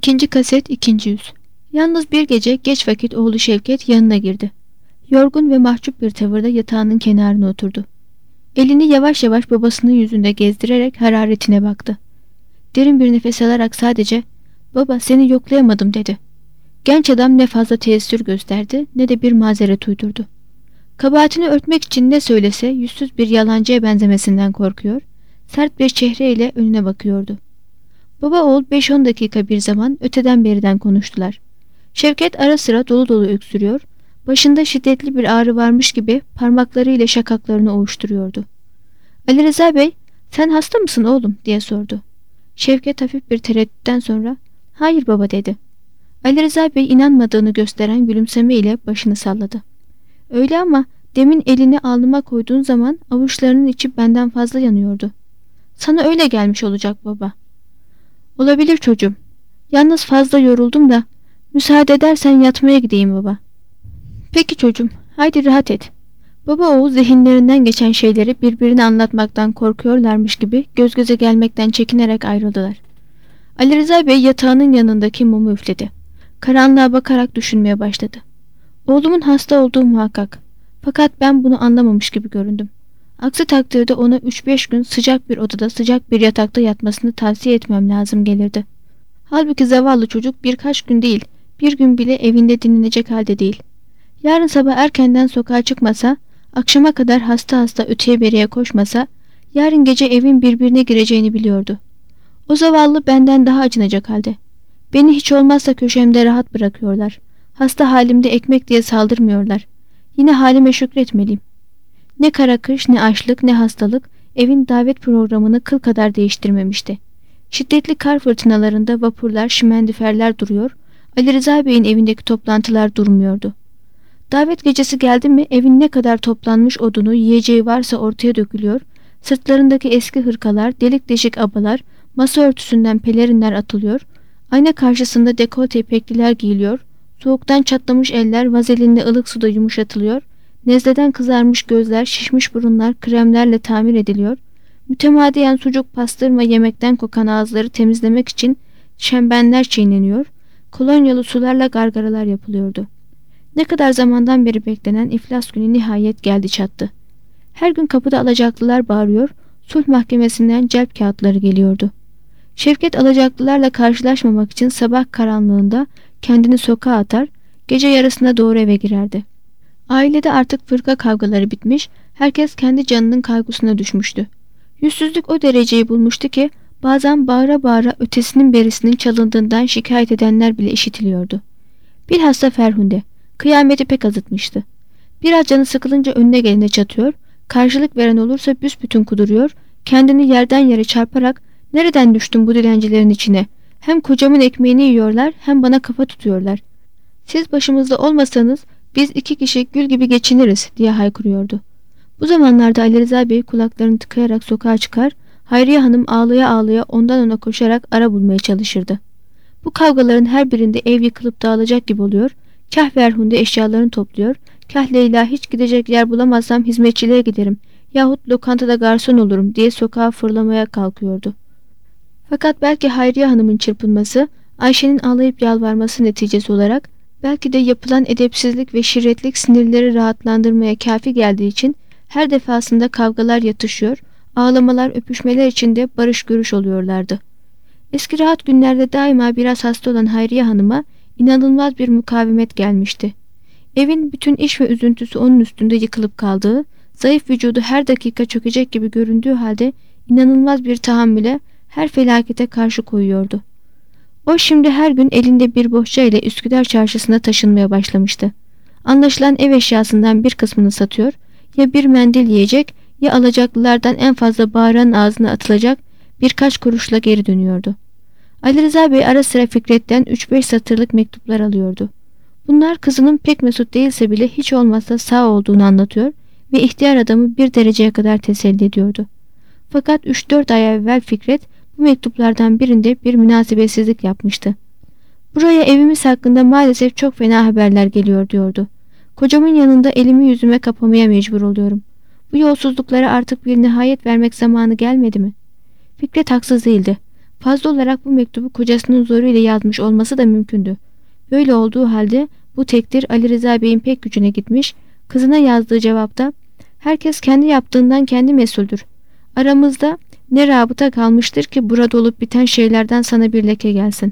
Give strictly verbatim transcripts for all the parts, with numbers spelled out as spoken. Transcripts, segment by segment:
İkinci kaset ikinci yüz. Yalnız bir gece geç vakit oğlu Şevket yanına girdi. Yorgun ve mahcup bir tavırda yatağının kenarına oturdu. Elini yavaş yavaş babasının yüzünde gezdirerek hararetine baktı. Derin bir nefes alarak sadece "Baba, seni yoklayamadım," dedi. Genç adam ne fazla teessür gösterdi ne de bir mazeret uydurdu. Kabahatini örtmek için ne söylese yüzsüz bir yalancıya benzemesinden korkuyor, sert bir çehreyle önüne bakıyordu. Baba oğul beş on dakika bir zaman öteden beriden konuştular. Şevket ara sıra dolu dolu öksürüyor, başında şiddetli bir ağrı varmış gibi parmaklarıyla şakaklarını ovuşturuyordu. "Ali Rıza Bey, sen hasta mısın oğlum?" diye sordu. Şevket hafif bir tereddütten sonra "Hayır baba," dedi. Ali Rıza Bey inanmadığını gösteren gülümsemeyle başını salladı. "Öyle ama demin elini alnıma koyduğun zaman avuçlarının içi benden fazla yanıyordu. Sana öyle gelmiş olacak baba." "Olabilir çocuğum. Yalnız fazla yoruldum da müsaade edersen yatmaya gideyim baba." "Peki çocuğum, haydi rahat et." Baba oğul zihinlerinden geçen şeyleri birbirine anlatmaktan korkuyorlarmış gibi göz göze gelmekten çekinerek ayrıldılar. Ali Rıza Bey yatağının yanındaki mumu üfledi. Karanlığa bakarak düşünmeye başladı. Oğlumun hasta olduğu muhakkak. Fakat ben bunu anlamamış gibi göründüm. Aksi takdirde ona üç beş gün sıcak bir odada sıcak bir yatakta yatmasını tavsiye etmem lazım gelirdi. Halbuki zavallı çocuk birkaç gün değil, bir gün bile evinde dinlenecek halde değil. Yarın sabah erkenden sokağa çıkmasa, akşama kadar hasta hasta öteye beriye koşmasa, yarın gece evin birbirine gireceğini biliyordu. O zavallı benden daha acınacak halde. Beni hiç olmazsa köşemde rahat bırakıyorlar. Hasta halimde ekmek diye saldırmıyorlar. Yine halime şükretmeliyim. Ne kara kış, ne açlık, ne hastalık evin davet programını kıl kadar değiştirmemişti. Şiddetli kar fırtınalarında vapurlar, şimendiferler duruyor, Ali Rıza Bey'in evindeki toplantılar durmuyordu. Davet gecesi geldi mi evin ne kadar toplanmış odunu, yiyeceği varsa ortaya dökülüyor, sırtlarındaki eski hırkalar, delik deşik abalar, masa örtüsünden pelerinler atılıyor, ayna karşısında dekolte ipekliler giyiliyor, soğuktan çatlamış eller vazelinle ılık suda yumuşatılıyor, nezleden kızarmış gözler, şişmiş burunlar kremlerle tamir ediliyor, mütemadiyen sucuk, pastırma, yemekten kokan ağızları temizlemek için şembenler çiğneniyor, kolonyalı sularla gargaralar yapılıyordu. Ne kadar zamandan beri beklenen iflas günü nihayet geldi çattı. Her gün kapıda alacaklılar bağırıyor, sulh mahkemesinden celp kağıtları geliyordu. Şevket alacaklılarla karşılaşmamak için sabah karanlığında kendini sokağa atar, gece yarısına doğru eve girerdi. Ailede artık fırka kavgaları bitmiş, herkes kendi canının kaygısına düşmüştü. Yüzsüzlük o dereceyi bulmuştu ki bazen bağıra bağıra ötesinin berisinin çalındığından şikayet edenler bile işitiliyordu. Bilhassa Ferhunde kıyameti pek azıtmıştı. Biraz canı sıkılınca önüne gelene çatıyor, karşılık veren olursa büsbütün kuduruyor, kendini yerden yere çarparak "Nereden düştüm bu dilencilerin içine? Hem kocamın ekmeğini yiyorlar hem bana kafa tutuyorlar. Siz başımızda olmasanız biz iki kişi gül gibi geçiniriz," diye haykırıyordu. Bu zamanlarda Ali Rıza Bey kulaklarını tıkayarak sokağa çıkar, Hayriye Hanım ağlaya ağlaya ondan ona koşarak ara bulmaya çalışırdı. Bu kavgaların her birinde ev yıkılıp dağılacak gibi oluyor, kah Ferhunde eşyalarını topluyor, kah Leyla hiç gidecek yer bulamazsam hizmetçiliğe giderim yahut lokantada garson olurum diye sokağa fırlamaya kalkıyordu. Fakat belki Hayriye Hanım'ın çırpınması, Ayşe'nin ağlayıp yalvarması neticesi olarak, belki de yapılan edepsizlik ve şirretlik sinirleri rahatlandırmaya kafi geldiği için her defasında kavgalar yatışıyor, ağlamalar, öpüşmeler içinde barış görüş oluyorlardı. Eski rahat günlerde daima biraz hasta olan Hayriye Hanım'a inanılmaz bir mukavemet gelmişti. Evin bütün iş ve üzüntüsü onun üstünde yıkılıp kaldığı, zayıf vücudu her dakika çökecek gibi göründüğü halde inanılmaz bir tahammüle her felakete karşı koyuyordu. O şimdi her gün elinde bir bohça ile Üsküdar çarşısına taşınmaya başlamıştı. Anlaşılan ev eşyasından bir kısmını satıyor, ya bir mendil yiyecek ya alacaklılardan en fazla bağıran ağzına atılacak birkaç kuruşla geri dönüyordu. Ali Rıza Bey ara sıra Fikret'ten üç beş satırlık mektuplar alıyordu. Bunlar kızının pek mesut değilse bile hiç olmazsa sağ olduğunu anlatıyor ve ihtiyar adamı bir dereceye kadar teselli ediyordu. Fakat üç dört ay evvel Fikret bu mektuplardan birinde bir münasebetsizlik yapmıştı. "Buraya evimiz hakkında maalesef çok fena haberler geliyor," diyordu. "Kocamın yanında elimi yüzüme kapamaya mecbur oluyorum. Bu yolsuzluklara artık bir nihayet vermek zamanı gelmedi mi?" Fikret haksız değildi. Fazla olarak bu mektubu kocasının zoruyla yazmış olması da mümkündü. Böyle olduğu halde bu tekdir Ali Rıza Bey'in pek gücüne gitmiş, kızına yazdığı cevapta "Herkes kendi yaptığından kendi mesuldür. Aramızda ne rabıta kalmıştır ki burada olup biten şeylerden sana bir leke gelsin.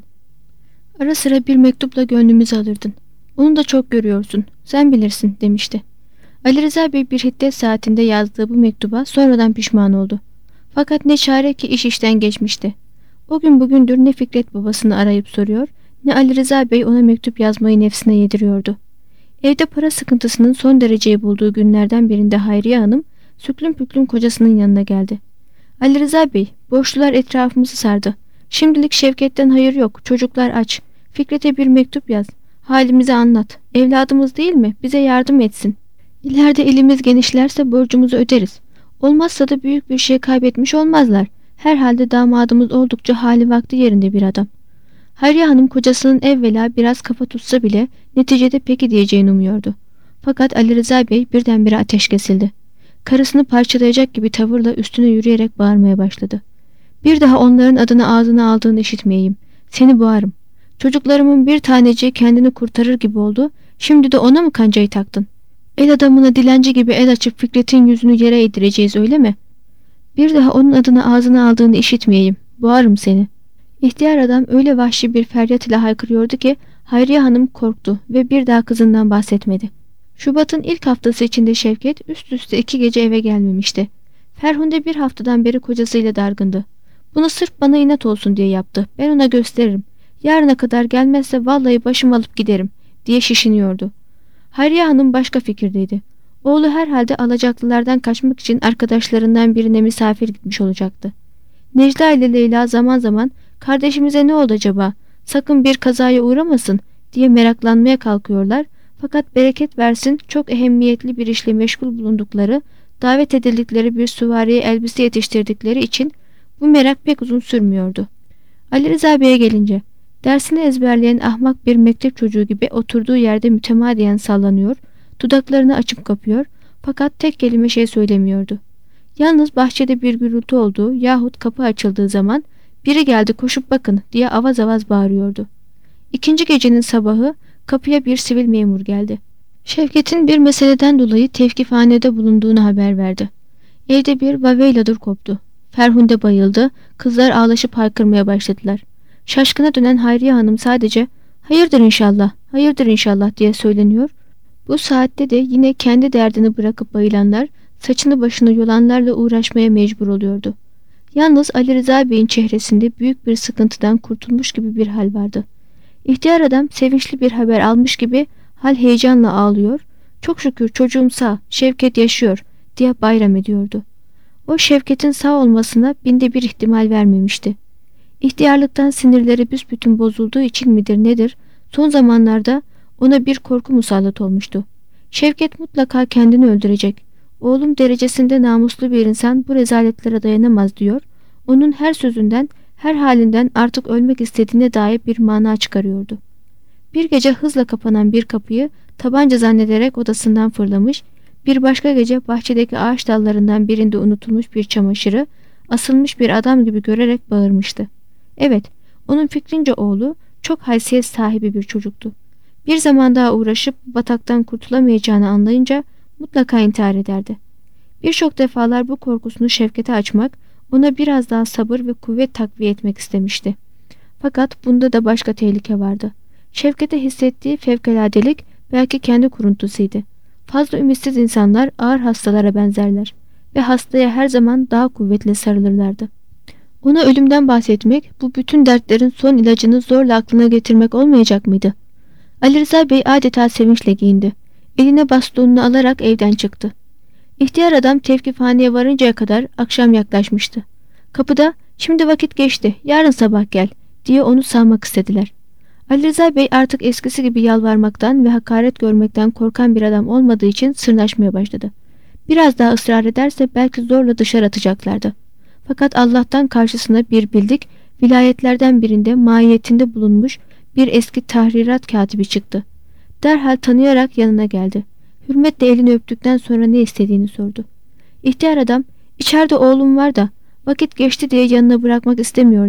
Ara sıra bir mektupla gönlümüzü alırdın. Onu da çok görüyorsun. Sen bilirsin," demişti. Ali Rıza Bey bir hiddet saatinde yazdığı bu mektuba sonradan pişman oldu. Fakat ne çare ki iş işten geçmişti. O gün bugündür ne Fikret babasını arayıp soruyor, ne Ali Rıza Bey ona mektup yazmayı nefsine yediriyordu. Evde para sıkıntısının son dereceyi bulduğu günlerden birinde Hayriye Hanım süklüm püklüm kocasının yanına geldi. "Ali Rıza Bey, borçlular etrafımızı sardı. Şimdilik Şevket'ten hayır yok, çocuklar aç. Fikret'e bir mektup yaz. Halimizi anlat. Evladımız değil mi? Bize yardım etsin. İleride elimiz genişlerse borcumuzu öderiz. Olmazsa da büyük bir şey kaybetmiş olmazlar. Herhalde damadımız oldukça hali vakti yerinde bir adam." Hayriye Hanım kocasının evvela biraz kafa tutsa bile neticede peki diyeceğini umuyordu. Fakat Ali Rıza Bey birdenbire ateş kesildi. Karısını parçalayacak gibi tavırla üstüne yürüyerek bağırmaya başladı. "Bir daha onların adını ağzına aldığını işitmeyeyim. Seni boğarım. Çocuklarımın bir taneciği kendini kurtarır gibi oldu. Şimdi de ona mı kancayı taktın? El adamına dilenci gibi el açıp Fikret'in yüzünü yere eğdireceğiz, öyle mi? Bir daha onun adını ağzına aldığını işitmeyeyim. Boğarım seni." İhtiyar adam öyle vahşi bir feryat ile haykırıyordu ki Hayriye Hanım korktu ve bir daha kızından bahsetmedi. Şubat'ın ilk haftası içinde Şevket üst üste iki gece eve gelmemişti. Ferhunde bir haftadan beri kocasıyla dargındı. "Bunu sırf bana inat olsun diye yaptı. Ben ona gösteririm. Yarına kadar gelmezse vallahi başımı alıp giderim," diye şişiniyordu. Hayriye Hanım başka fikirdeydi. Oğlu herhalde alacaklılardan kaçmak için arkadaşlarından birine misafir gitmiş olacaktı. Necla ile Leyla zaman zaman "Kardeşimize ne oldu acaba? Sakın bir kazaya uğramasın," diye meraklanmaya kalkıyorlar. Fakat bereket versin çok ehemmiyetli bir işle meşgul bulundukları, davet edildikleri bir süvariye elbise yetiştirdikleri için bu merak pek uzun sürmüyordu. Ali Rıza Bey'e gelince, dersini ezberleyen ahmak bir mektep çocuğu gibi oturduğu yerde mütemadiyen sallanıyor, dudaklarını açıp kapıyor fakat tek kelime şey söylemiyordu. Yalnız bahçede bir gürültü olduğu yahut kapı açıldığı zaman "Biri geldi, koşup bakın," diye avaz avaz bağırıyordu. İkinci gecenin sabahı kapıya bir sivil memur geldi. Şevket'in bir meseleden dolayı tevkifhanede bulunduğunu haber verdi. Evde bir vaveyladır koptu. Ferhunde bayıldı, kızlar ağlaşıp haykırmaya başladılar. Şaşkına dönen Hayriye Hanım sadece "Hayırdır inşallah, hayırdır inşallah," diye söyleniyor. Bu saatte de yine kendi derdini bırakıp bayılanlar, saçını başını yolanlarla uğraşmaya mecbur oluyordu. Yalnız Ali Rıza Bey'in çehresinde büyük bir sıkıntıdan kurtulmuş gibi bir hal vardı. İhtiyar adam sevinçli bir haber almış gibi hal heyecanla ağlıyor, "Çok şükür çocuğum sağ, Şevket yaşıyor," diye bayram ediyordu. O Şevket'in sağ olmasına binde bir ihtimal vermemişti. İhtiyarlıktan sinirleri büsbütün bozulduğu için midir nedir, son zamanlarda ona bir korku musallat olmuştu. Şevket mutlaka kendini öldürecek. Oğlum derecesinde namuslu bir insan bu rezaletlere dayanamaz diyor. Onun her sözünden, her halinden artık ölmek istediğine dair bir mana çıkarıyordu. Bir gece hızla kapanan bir kapıyı tabanca zannederek odasından fırlamış, bir başka gece bahçedeki ağaç dallarından birinde unutulmuş bir çamaşırı asılmış bir adam gibi görerek bağırmıştı. Evet, onun fikrince oğlu çok haysiyet sahibi bir çocuktu. Bir zaman daha uğraşıp bataktan kurtulamayacağını anlayınca mutlaka intihar ederdi. Birçok defalar bu korkusunu Şevket'e açmak, ona biraz daha sabır ve kuvvet takviye etmek istemişti. Fakat bunda da başka tehlike vardı. Şevket'e hissettiği fevkaladelik belki kendi kuruntusuydu. Fazla ümitsiz insanlar ağır hastalara benzerler ve hastaya her zaman daha kuvvetle sarılırlardı. Ona ölümden bahsetmek, bu bütün dertlerin son ilacını zorla aklına getirmek olmayacak mıydı? Ali Rıza Bey adeta sevinçle giyindi. Eline bastonunu alarak evden çıktı. İhtiyar adam tevkifhaneye varıncaya kadar akşam yaklaşmıştı. Kapıda "Şimdi vakit geçti, yarın sabah gel," diye onu sağmak istediler. Ali Rıza Bey artık eskisi gibi yalvarmaktan ve hakaret görmekten korkan bir adam olmadığı için sırnaşmaya başladı. Biraz daha ısrar ederse belki zorla dışarı atacaklardı. Fakat Allah'tan karşısına bir bildik, vilayetlerden birinde mahiyetinde bulunmuş bir eski tahrirat katibi çıktı. Derhal tanıyarak yanına geldi. Hürmetle elini öptükten sonra ne istediğini sordu. İhtiyar adam, "İçeride oğlum var da vakit geçti diye yanına bırakmak istemiyorlar.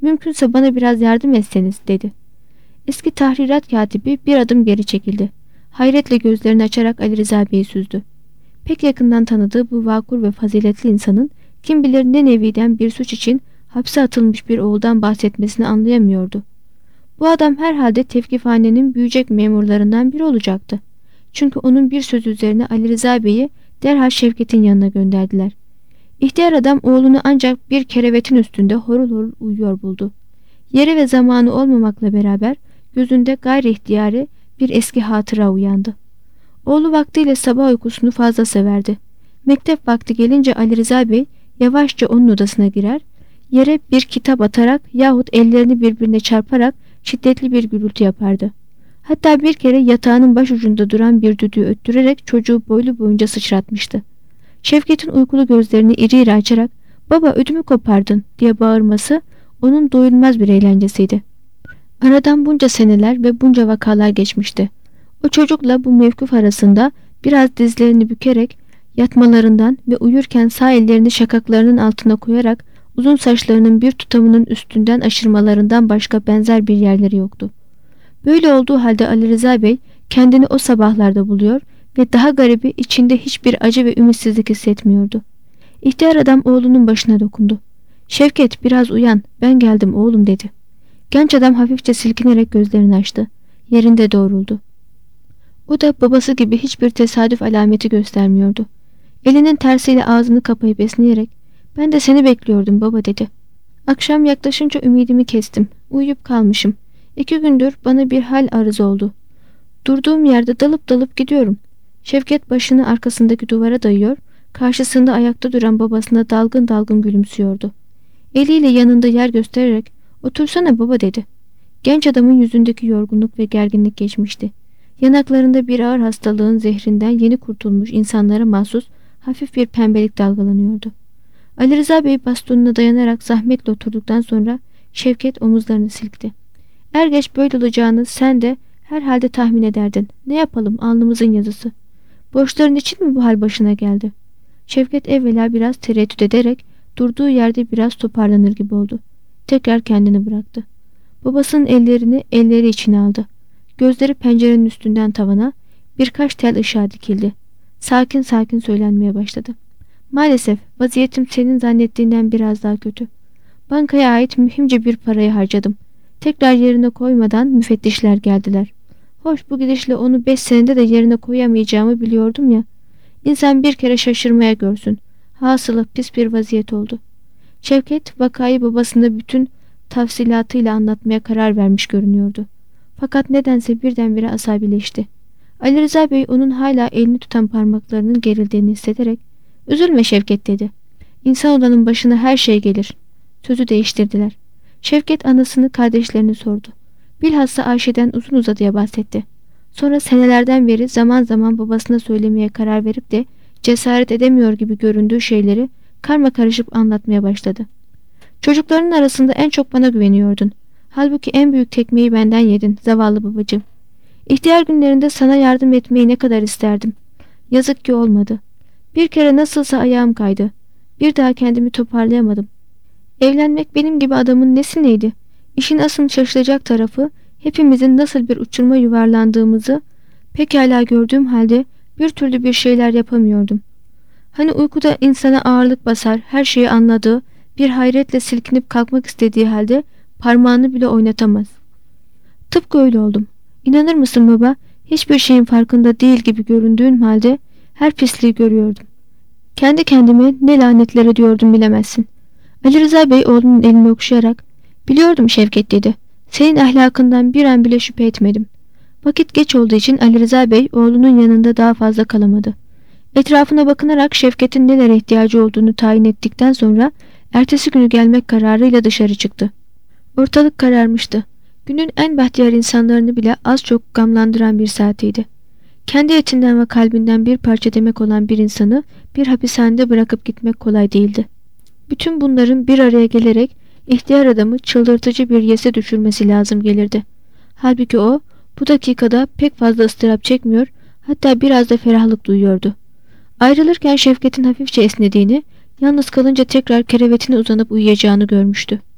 Mümkünse bana biraz yardım etseniz dedi. Eski tahrirat katibi bir adım geri çekildi. Hayretle gözlerini açarak Ali Rıza Bey'i süzdü. Pek yakından tanıdığı bu vakur ve faziletli insanın kim bilir ne neviden bir suç için hapse atılmış bir oğuldan bahsetmesini anlayamıyordu. Bu adam herhalde tevkifhanenin büyücek memurlarından biri olacaktı. Çünkü onun bir sözü üzerine Ali Rıza Bey'i derhal Şevket'in yanına gönderdiler. İhtiyar adam oğlunu ancak bir kerevetin üstünde horul horul uyuyor buldu. Yeri ve zamanı olmamakla beraber gözünde gayri ihtiyari bir eski hatıra uyandı. Oğlu vaktiyle sabah uykusunu fazla severdi. Mektep vakti gelince Ali Rıza Bey yavaşça onun odasına girer, yere bir kitap atarak yahut ellerini birbirine çarparak şiddetli bir gürültü yapardı. Hatta bir kere yatağının başucunda duran bir düdüğü öttürerek çocuğu boylu boyunca sıçratmıştı. Şevket'in uykulu gözlerini iri iri açarak "Baba, ödümü kopardın" diye bağırması onun doyulmaz bir eğlencesiydi. Aradan bunca seneler ve bunca vakalar geçmişti. O çocukla bu mevkuf arasında biraz dizlerini bükerek yatmalarından ve uyurken sağ ellerini şakaklarının altına koyarak uzun saçlarının bir tutamının üstünden aşırmalarından başka benzer bir yerleri yoktu. Böyle olduğu halde Ali Rıza Bey kendini o sabahlarda buluyor ve daha garibi içinde hiçbir acı ve ümitsizlik hissetmiyordu. İhtiyar adam oğlunun başına dokundu. "Şevket, biraz uyan, ben geldim oğlum" dedi. Genç adam hafifçe silkinerek gözlerini açtı. Yerinde doğruldu. O da babası gibi hiçbir tesadüf alameti göstermiyordu. Elinin tersiyle ağzını kapayıp esneyerek "Ben de seni bekliyordum baba" dedi. "Akşam yaklaşınca ümidimi kestim. Uyuyup kalmışım. İki gündür bana bir hal arız oldu. Durduğum yerde dalıp dalıp gidiyorum." Şevket başını arkasındaki duvara dayıyor, karşısında ayakta duran babasına dalgın dalgın gülümsüyordu. Eliyle yanında yer göstererek "Otursana baba" dedi. Genç adamın yüzündeki yorgunluk ve gerginlik geçmişti. Yanaklarında bir ağır hastalığın zehrinden yeni kurtulmuş insanlara mahsus hafif bir pembelik dalgalanıyordu. Ali Rıza Bey bastonuna dayanarak zahmetle oturduktan sonra Şevket omuzlarını silkti. "Er geç böyle olacağını sen de herhalde tahmin ederdin. Ne yapalım, alnımızın yazısı. Borçların için mi bu hal başına geldi?" Şevket evvela biraz tereddüt ederek durduğu yerde biraz toparlanır gibi oldu. Tekrar kendini bıraktı. Babasının ellerini elleri içine aldı. Gözleri pencerenin üstünden tavana, birkaç tel ışığa dikildi. Sakin sakin söylenmeye başladı. "Maalesef vaziyetim senin zannettiğinden biraz daha kötü. Bankaya ait mühimce bir parayı harcadım. Tekrar yerine koymadan müfettişler geldiler. Hoş, bu gidişle onu beş senede de yerine koyamayacağımı biliyordum ya. İnsan bir kere şaşırmaya görsün. Hasılı pis bir vaziyet oldu." Şevket vakayı babasına bütün tafsilatıyla anlatmaya karar vermiş görünüyordu. Fakat nedense birdenbire asabileşti. Ali Rıza Bey onun hala elini tutan parmaklarının gerildiğini hissederek "Üzülme Şevket" dedi. "İnsan olanın başına her şey gelir." Sözü değiştirdiler. Şevket anasını, kardeşlerini sordu. Bilhassa Ayşe'den uzun uzadıya bahsetti. Sonra senelerden beri zaman zaman babasına söylemeye karar verip de cesaret edemiyor gibi göründüğü şeyleri karma karışıp anlatmaya başladı. "Çocukların arasında en çok bana güveniyordun. Halbuki en büyük tekmeyi benden yedin zavallı babacığım. İhtiyar günlerinde sana yardım etmeyi ne kadar isterdim. Yazık ki olmadı. Bir kere nasılsa ayağım kaydı. Bir daha kendimi toparlayamadım. Evlenmek benim gibi adamın nesi neydi? İşin asıl şaşılacak tarafı hepimizin nasıl bir uçuruma yuvarlandığımızı pekala gördüğüm halde bir türlü bir şeyler yapamıyordum. Hani uykuda insana ağırlık basar, her şeyi anladığı, bir hayretle silkinip kalkmak istediği halde parmağını bile oynatamaz. Tıpkı öyle oldum. İnanır mısın baba, hiçbir şeyin farkında değil gibi göründüğün halde her pisliği görüyordum. Kendi kendime ne lanetler ediyordum bilemezsin." Ali Rıza Bey oğlunun elini okşayarak "Biliyordum Şevket" dedi. "Senin ahlakından bir an bile şüphe etmedim." Vakit geç olduğu için Ali Rıza Bey oğlunun yanında daha fazla kalamadı. Etrafına bakınarak Şevket'in nelere ihtiyacı olduğunu tayin ettikten sonra ertesi günü gelmek kararıyla dışarı çıktı. Ortalık kararmıştı. Günün en bahtiyar insanlarını bile az çok gamlandıran bir saatiydi. Kendi etinden ve kalbinden bir parça demek olan bir insanı bir hapishanede bırakıp gitmek kolay değildi. Bütün bunların bir araya gelerek ihtiyar adamı çıldırtıcı bir yese düşürmesi lazım gelirdi. Halbuki o bu dakikada pek fazla ıstırap çekmiyor, hatta biraz da ferahlık duyuyordu. Ayrılırken Şevket'in hafifçe esnediğini, yalnız kalınca tekrar kerevetine uzanıp uyuyacağını görmüştü.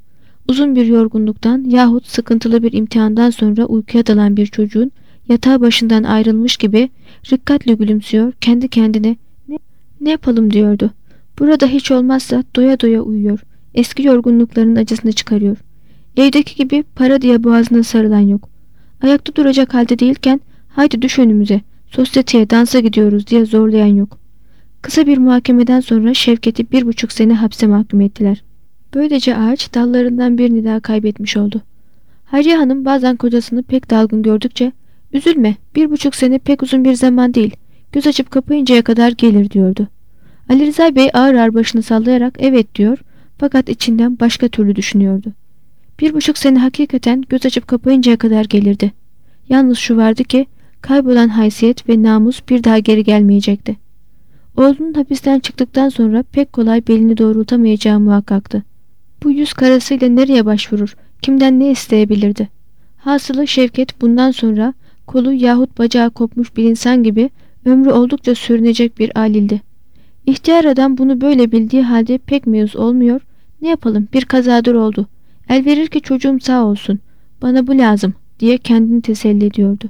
Uzun bir yorgunluktan yahut sıkıntılı bir imtihandan sonra uykuya dalan bir çocuğun yatağı başından ayrılmış gibi rikkatle gülümsüyor, kendi kendine ne, ne yapalım diyordu. Burada hiç olmazsa doya doya uyuyor, eski yorgunluklarının acısını çıkarıyor. Evdeki gibi para diye boğazına sarılan yok. Ayakta duracak halde değilken haydi düş önümüze, sosyeteye dansa gidiyoruz diye zorlayan yok. Kısa bir muhakemeden sonra Şevket'i bir buçuk sene hapse mahkum ettiler. Böylece ağaç dallarından birini daha kaybetmiş oldu. Hayriye Hanım bazen kocasını pek dalgın gördükçe "Üzülme, bir buçuk sene pek uzun bir zaman değil, göz açıp kapayıncaya kadar gelir" diyordu. Ali Rıza Bey ağır ağır başını sallayarak evet diyor fakat içinden başka türlü düşünüyordu. Bir buçuk sene hakikaten göz açıp kapayıncaya kadar gelirdi. Yalnız şu vardı ki kaybolan haysiyet ve namus bir daha geri gelmeyecekti. Oğlunun hapisten çıktıktan sonra pek kolay belini doğrultamayacağı muhakkaktı. Bu yüz karasıyla nereye başvurur, kimden ne isteyebilirdi? Hasılı Şevket bundan sonra kolu yahut bacağı kopmuş bir insan gibi ömrü oldukça sürünecek bir alildi. İhtiyar adam bunu böyle bildiği halde pek meyus olmuyor, ne yapalım bir kazadır oldu, el verir ki çocuğum sağ olsun, bana bu lazım diye kendini teselli ediyordu.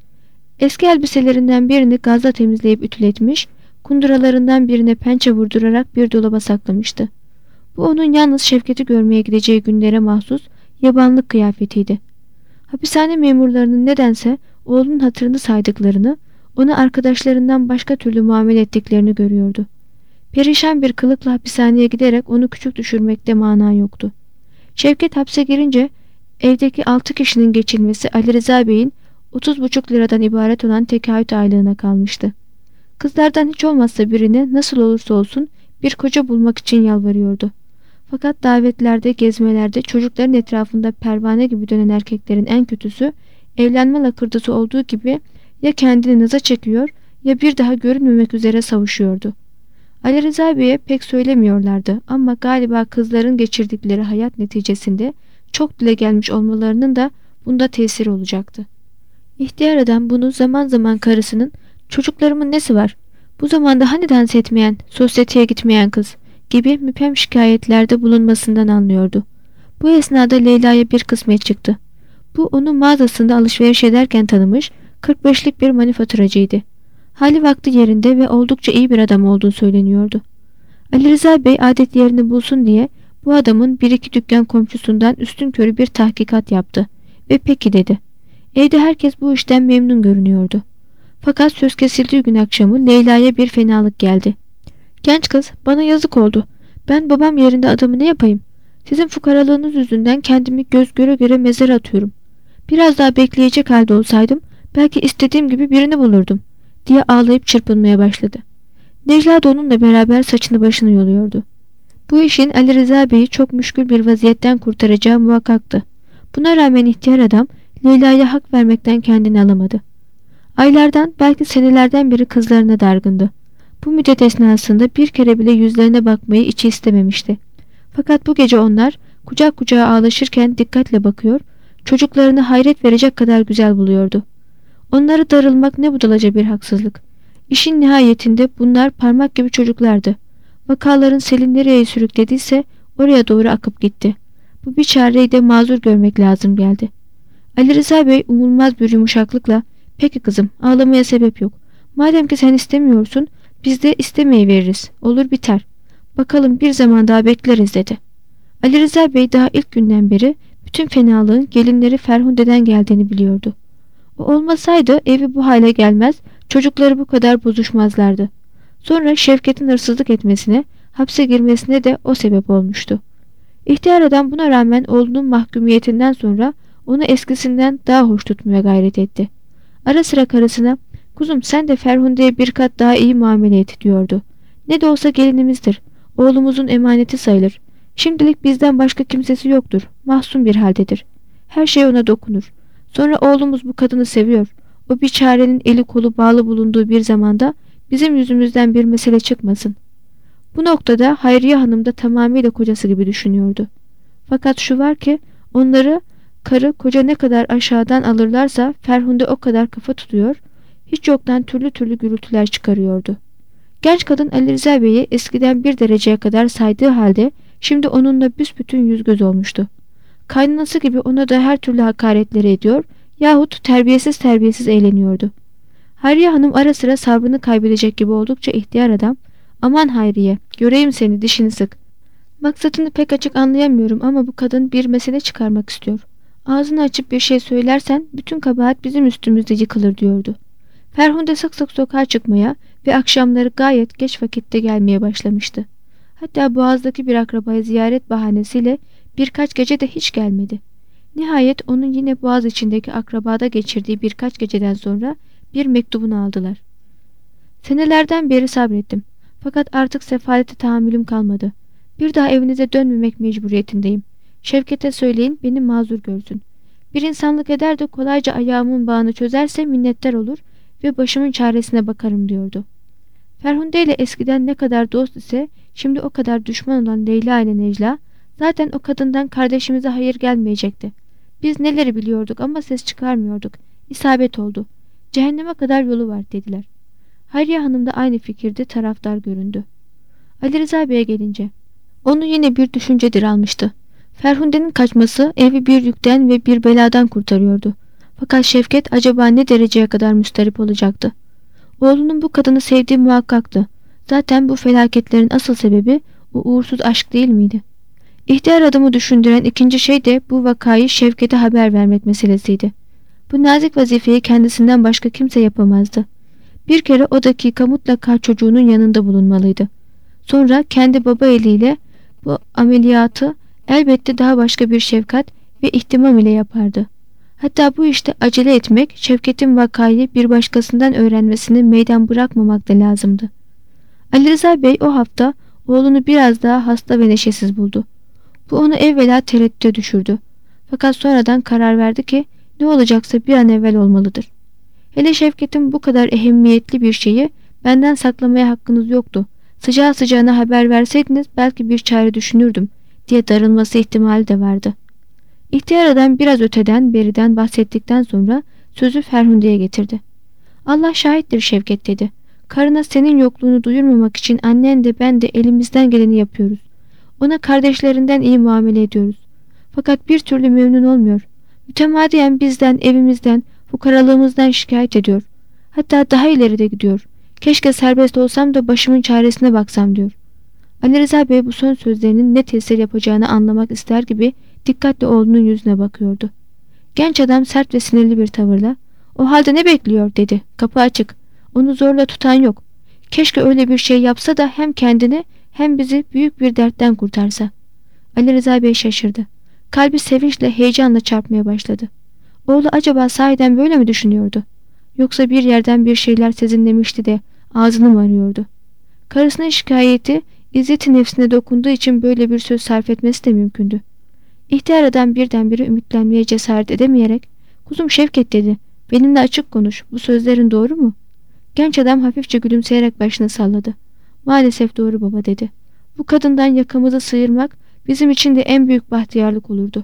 Eski elbiselerinden birini gazla temizleyip ütületmiş, kunduralarından birine pençe vurdurarak bir dolaba saklamıştı. Bu onun yalnız Şevket'i görmeye gideceği günlere mahsus yabanlık kıyafetiydi. Hapishane memurlarının nedense oğlunun hatırını saydıklarını, ona arkadaşlarından başka türlü muamele ettiklerini görüyordu. Perişan bir kılıkla hapishaneye giderek onu küçük düşürmekte mana yoktu. Şevket hapse girince evdeki altı kişinin geçilmesi Ali Rıza Bey'in otuz buçuk liradan ibaret olan tekahüt aylığına kalmıştı. Kızlardan hiç olmazsa birine nasıl olursa olsun bir koca bulmak için yalvarıyordu. Fakat davetlerde, gezmelerde çocukların etrafında pervane gibi dönen erkeklerin en kötüsü, evlenme lakırdısı olduğu gibi ya kendini naza çekiyor ya bir daha görünmemek üzere savuşuyordu. Ali Rıza Bey'e pek söylemiyorlardı ama galiba kızların geçirdikleri hayat neticesinde çok dile gelmiş olmalarının da bunda tesiri olacaktı. İhtiyar adam bunu zaman zaman karısının "Çocuklarımın nesi var? Bu zamanda hani dans etmeyen, sosyeteye gitmeyen kız?" gibi müphem şikayetlerde bulunmasından anlıyordu. Bu esnada Leyla'ya bir kısmet çıktı. Bu onu mağazasında alışveriş ederken tanımış kırk beşlik bir manifaturacıydı. Hali vakti yerinde ve oldukça iyi bir adam olduğu söyleniyordu. Ali Rıza Bey adet yerini bulsun diye bu adamın bir iki dükkan komşusundan üstünkörü bir tahkikat yaptı ve peki dedi. Evde herkes bu işten memnun görünüyordu. Fakat söz kesildiği gün akşamı Leyla'ya bir fenalık geldi. "Genç kız, bana yazık oldu. Ben babam yerinde adamı ne yapayım? Sizin fukaralığınız yüzünden kendimi göz göre göre mezara atıyorum. Biraz daha bekleyecek halde olsaydım belki istediğim gibi birini bulurdum" diye ağlayıp çırpınmaya başladı. Necla da onunla beraber saçını başını yoluyordu. Bu işin Ali Rıza Bey'i çok müşkül bir vaziyetten kurtaracağı muhakkaktı. Buna rağmen ihtiyar adam Leyla'ya hak vermekten kendini alamadı. Aylardan belki senelerden beri kızlarına dargındı. Bu müddet esnasında bir kere bile yüzlerine bakmayı içi istememişti. Fakat bu gece onlar kucak kucağa ağlaşırken dikkatle bakıyor, çocuklarını hayret verecek kadar güzel buluyordu. Onları darılmak ne budalaca bir haksızlık. İşin nihayetinde bunlar parmak gibi çocuklardı. Vakaların selin nereye sürüklediyse oraya doğru akıp gitti. Bu bir çareyi de mazur görmek lazım geldi. Ali Rıza Bey umulmaz bir yumuşaklıkla "Peki kızım, ağlamaya sebep yok. Madem ki sen istemiyorsun, biz de istemeyi veririz. Olur biter. Bakalım bir zaman daha bekleriz" dedi. Ali Rıza Bey daha ilk günden beri bütün fenalığın gelinleri Ferhunde'den geldiğini biliyordu. O olmasaydı evi bu hale gelmez, çocukları bu kadar bozuşmazlardı. Sonra Şevket'in hırsızlık etmesine, hapse girmesine de o sebep olmuştu. İhtiyar adam buna rağmen oğlunun mahkumiyetinden sonra onu eskisinden daha hoş tutmaya gayret etti. Ara sıra karısına "Kuzum, sen de Ferhunde'ye bir kat daha iyi muamele et" diyordu. "Ne de olsa gelinimizdir. Oğlumuzun emaneti sayılır. Şimdilik bizden başka kimsesi yoktur. Mahzun bir haldedir. Her şey ona dokunur. Sonra oğlumuz bu kadını seviyor. O biçarenin eli kolu bağlı bulunduğu bir zamanda bizim yüzümüzden bir mesele çıkmasın." Bu noktada Hayriye Hanım da tamamıyla kocası gibi düşünüyordu. Fakat şu var ki onları karı koca ne kadar aşağıdan alırlarsa Ferhunde o kadar kafa tutuyor, hiç yoktan türlü türlü gürültüler çıkarıyordu. Genç kadın Ali Rıza Bey'i eskiden bir dereceye kadar saydığı halde şimdi onunla büsbütün yüz göz olmuştu. kaynanası gibi ona da her türlü hakaretleri ediyor yahut terbiyesiz terbiyesiz eğleniyordu. Hayriye Hanım ara sıra sabrını kaybedecek gibi oldukça ihtiyar adam, "Aman Hayriye, göreyim seni, dişini sık. Maksatını pek açık anlayamıyorum ama bu kadın bir mesele çıkarmak istiyor. Ağzını açıp bir şey söylersen bütün kabahat bizim üstümüzde yıkılır," diyordu. Ferhunde sık sık sokağa çıkmaya ve akşamları gayet geç vakitte gelmeye başlamıştı. Hatta Boğaz'daki bir akrabayı ziyaret bahanesiyle birkaç gece de hiç gelmedi. Nihayet onun yine Boğaz içindeki akrabada geçirdiği birkaç geceden sonra bir mektubunu aldılar. "Senelerden beri sabrettim. Fakat artık sefalete tahammülüm kalmadı. Bir daha evinize dönmemek mecburiyetindeyim. Şevket'e söyleyin, beni mazur görsün. Bir insanlık eder de kolayca ayağımın bağını çözerse minnettar olur ve başımın çaresine bakarım," diyordu. Ferhunde ile eskiden ne kadar dost ise şimdi o kadar düşman olan Leyla ile Necla, zaten o kadından kardeşimize hayır gelmeyecekti. "Biz neleri biliyorduk ama ses çıkarmıyorduk. İsabet oldu. Cehenneme kadar yolu var," dediler. Hayriye Hanım da aynı fikirde taraftar göründü. Ali Rıza Bey'e gelince, onu yine bir düşüncedir almıştı. Ferhunde'nin kaçması evi bir yükten ve bir beladan kurtarıyordu. Fakat Şevket acaba ne dereceye kadar müsterip olacaktı? Oğlunun bu kadını sevdiği muhakkaktı. Zaten bu felaketlerin asıl sebebi o uğursuz aşk değil miydi? İhtiyar adamı düşündüren ikinci şey de bu vakayı Şevket'e haber vermek meselesiydi. Bu nazik vazifeyi kendisinden başka kimse yapamazdı. Bir kere o dakika mutlaka çocuğunun yanında bulunmalıydı. Sonra kendi baba eliyle bu ameliyatı elbette daha başka bir şefkat ve ihtimam ile yapardı. Hatta bu işte acele etmek, Şevket'in vakayı bir başkasından öğrenmesine meydan bırakmamak da lazımdı. Ali Rıza Bey o hafta oğlunu biraz daha hasta ve neşesiz buldu. Bu onu evvela tereddüte düşürdü. Fakat sonradan karar verdi ki ne olacaksa bir an evvel olmalıdır. Hele Şevket'in bu kadar ehemmiyetli bir şeyi benden saklamaya hakkınız yoktu. Sıcağı sıcağına haber verseydiniz belki bir çare düşünürdüm diye darılması ihtimali de vardı. İhtiyar adam biraz öteden beriden bahsettikten sonra sözü Ferhunde'ye getirdi. "Allah şahittir Şevket," dedi. "Karına senin yokluğunu duyurmamak için annen de ben de elimizden geleni yapıyoruz. Ona kardeşlerinden iyi muamele ediyoruz. Fakat bir türlü memnun olmuyor. Mütemadiyen bizden, evimizden, fukaralığımızdan şikayet ediyor. Hatta daha ileri de gidiyor. Keşke serbest olsam da başımın çaresine baksam," diyor. Ali Rıza Bey bu son sözlerinin ne tesir yapacağını anlamak ister gibi dikkatle oğlunun yüzüne bakıyordu. Genç adam sert ve sinirli bir tavırla, "O halde ne bekliyor?" dedi. "Kapı açık. Onu zorla tutan yok. Keşke öyle bir şey yapsa da hem kendini hem bizi büyük bir dertten kurtarsa." Ali Rıza Bey şaşırdı. Kalbi sevinçle, heyecanla çarpmaya başladı. Oğlu acaba sahiden böyle mi düşünüyordu? Yoksa bir yerden bir şeyler sezinlemişti de ağzını mı arıyordu? Karısının şikayeti İzzet-i nefsine dokunduğu için böyle bir söz sarf etmesi de mümkündü. İhtiyar adam birdenbire ümitlenmeye cesaret edemeyerek, "Kuzum Şevket," dedi. "Benimle açık konuş. Bu sözlerin doğru mu?" Genç adam hafifçe gülümseyerek başını salladı. "Maalesef doğru baba," dedi. "Bu kadından yakamızı sıyırmak bizim için de en büyük bahtiyarlık olurdu."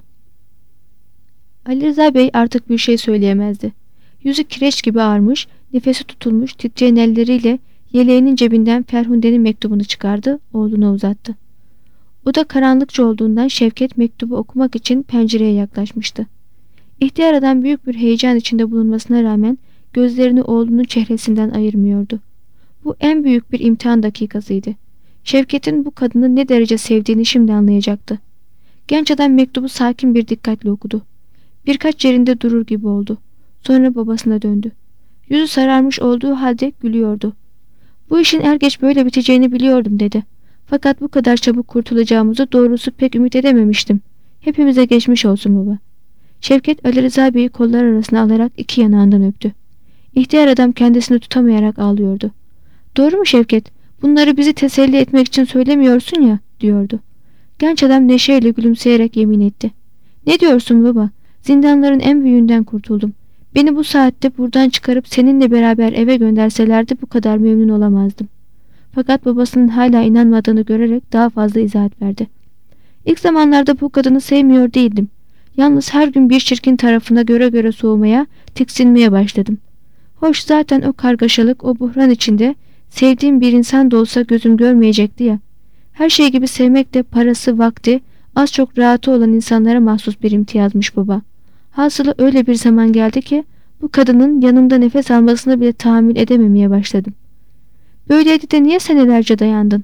Ali Rıza Bey artık bir şey söyleyemezdi. Yüzü kireç gibi ağarmış, nefesi tutulmuş, titreyen elleriyle yeleğinin cebinden Ferhunde'nin mektubunu çıkardı, oğluna uzattı. Oda karanlıkça olduğundan Şevket mektubu okumak için pencereye yaklaşmıştı. İhtiyar adam büyük bir heyecan içinde bulunmasına rağmen gözlerini oğlunun çehresinden ayırmıyordu. Bu en büyük bir imtihan dakikasıydı. Şevket'in bu kadını ne derece sevdiğini şimdi anlayacaktı. Genç adam mektubu sakin bir dikkatle okudu. Birkaç yerinde durur gibi oldu. Sonra babasına döndü. Yüzü sararmış olduğu halde gülüyordu. "Bu işin er geç böyle biteceğini biliyordum," dedi. "Fakat bu kadar çabuk kurtulacağımızı doğrusu pek ümit edememiştim. Hepimize geçmiş olsun baba." Şevket Ali Rıza Bey'i kollar arasına alarak iki yanağından öptü. İhtiyar adam kendisini tutamayarak ağlıyordu. "Doğru mu Şevket? Bunları bizi teselli etmek için söylemiyorsun ya," diyordu. Genç adam neşeyle gülümseyerek yemin etti. "Ne diyorsun baba? Zindanların en büyüğünden kurtuldum. Beni bu saatte buradan çıkarıp seninle beraber eve gönderselerdi bu kadar memnun olamazdım." Fakat babasının hala inanmadığını görerek daha fazla izahat verdi. "İlk zamanlarda bu kadını sevmiyor değildim. Yalnız her gün bir çirkin tarafına göre göre soğumaya, tiksinmeye başladım. Hoş zaten o kargaşalık, o buhran içinde sevdiğim bir insan da olsa gözüm görmeyecekti ya. Her şey gibi sevmek de parası, vakti, Az çok rahatı olan insanlara mahsus bir imtiyazmış baba. Hasılı öyle bir zaman geldi ki bu kadının yanımda nefes almasını bile tahammül edememeye başladım. Böyleydi de niye senelerce dayandın?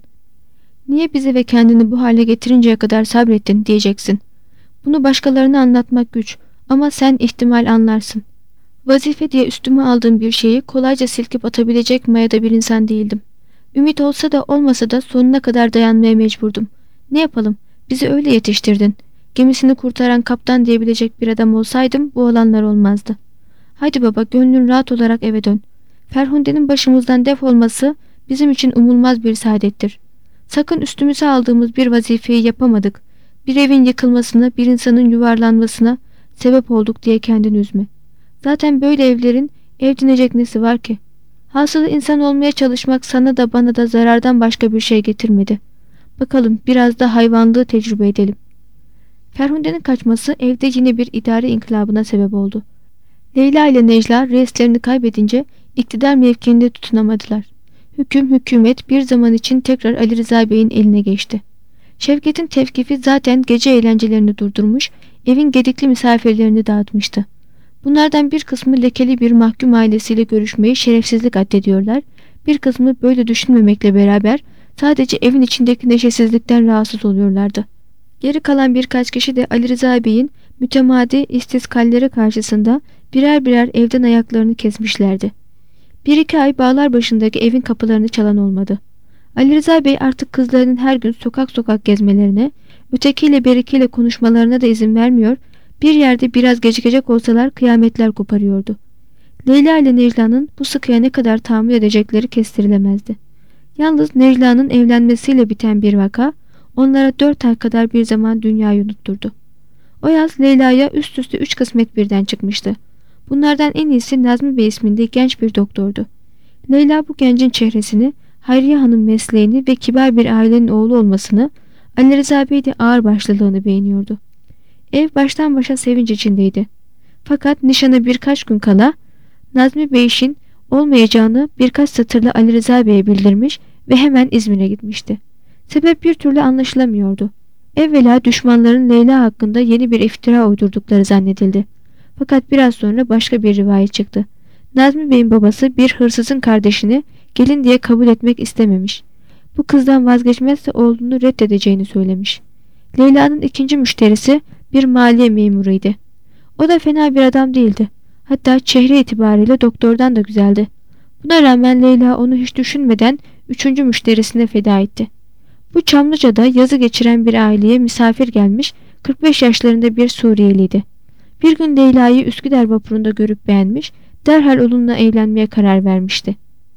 Niye bizi ve kendini bu hale getirinceye kadar sabrettin diyeceksin. Bunu başkalarına anlatmak güç ama sen ihtimal anlarsın. Vazife diye üstüme aldığım bir şeyi kolayca silkip atabilecek mayada bir insan değildim. Ümit olsa da olmasa da sonuna kadar dayanmaya mecburdum. Ne yapalım? Bizi öyle yetiştirdin. Gemisini kurtaran kaptan diyebilecek bir adam olsaydım bu olanlar olmazdı. Haydi baba, gönlün rahat olarak eve dön. Ferhunde'nin başımızdan def olması bizim için umulmaz bir saadettir. Sakın üstümüze aldığımız bir vazifeyi yapamadık. Bir evin yıkılmasına, bir insanın yuvarlanmasına sebep olduk diye kendini üzme. Zaten böyle evlerin ev dinecek nesi var ki? Hasılı insan olmaya çalışmak sana da bana da zarardan başka bir şey getirmedi. Bakalım biraz da hayvanlığı tecrübe edelim. Ferhunde'nin kaçması evde yine bir idare inkılabına sebep oldu. Leyla ile Necla reislerini kaybedince iktidar mevkiinde tutunamadılar. Hüküm hükümet bir zaman için tekrar Ali Rıza Bey'in eline geçti. Şevket'in tevkifi zaten gece eğlencelerini durdurmuş, evin gedikli misafirlerini dağıtmıştı. Bunlardan bir kısmı lekeli bir mahkum ailesiyle görüşmeyi şerefsizlik addediyorlar, bir kısmı böyle düşünmemekle beraber sadece evin içindeki neşesizlikten rahatsız oluyorlardı. Geri kalan birkaç kişi de Ali Rıza Bey'in mütemadi istiskalleri karşısında birer birer evden ayaklarını kesmişlerdi. Bir iki ay bağlar başındaki evin kapılarını çalan olmadı. Ali Rıza Bey artık kızlarının her gün sokak sokak gezmelerine, ötekiyle berikiyle konuşmalarına da izin vermiyor, bir yerde biraz gecikecek olsalar kıyametler koparıyordu. Leyla ile Necla'nın bu sıkıya ne kadar tahammül edecekleri kestirilemezdi. Yalnız Necla'nın evlenmesiyle biten bir vaka, onlara dört ay kadar bir zaman dünyayı unutturdu. O yaz Leyla'ya üst üste üç kısmet birden çıkmıştı. Bunlardan en iyisi Nazmi Bey isminde genç bir doktordu. Leyla bu gencin çehresini, Hayriye Hanım mesleğini ve kibar bir ailenin oğlu olmasını, Ali Rıza Bey de ağırbaşlılığını beğeniyordu. Ev baştan başa sevinç içindeydi. Fakat nişana birkaç gün kala Nazmi Bey işin olmayacağını birkaç satırla Ali Rıza Bey'e bildirmiş ve hemen İzmir'e gitmişti. Sebep bir türlü anlaşılamıyordu. Evvela düşmanların Leyla hakkında yeni bir iftira uydurdukları zannedildi. Fakat biraz sonra başka bir rivayet çıktı. Nazmi Bey'in babası bir hırsızın kardeşini gelin diye kabul etmek istememiş. Bu kızdan vazgeçmezse oğlunu reddedeceğini söylemiş. Leyla'nın ikinci müşterisi bir maliye memuruydu. O da fena bir adam değildi. Hatta çehre itibariyle doktordan da güzeldi. Buna rağmen Leyla onu hiç düşünmeden üçüncü müşterisine feda etti. Bu Çamlıca'da yazı geçiren bir aileye misafir gelmiş kırk beş yaşlarında bir Suriyeliydi. Bir gün Leyla'yı Üsküdar vapurunda görüp beğenmiş, derhal onunla evlenmeye karar vermişti.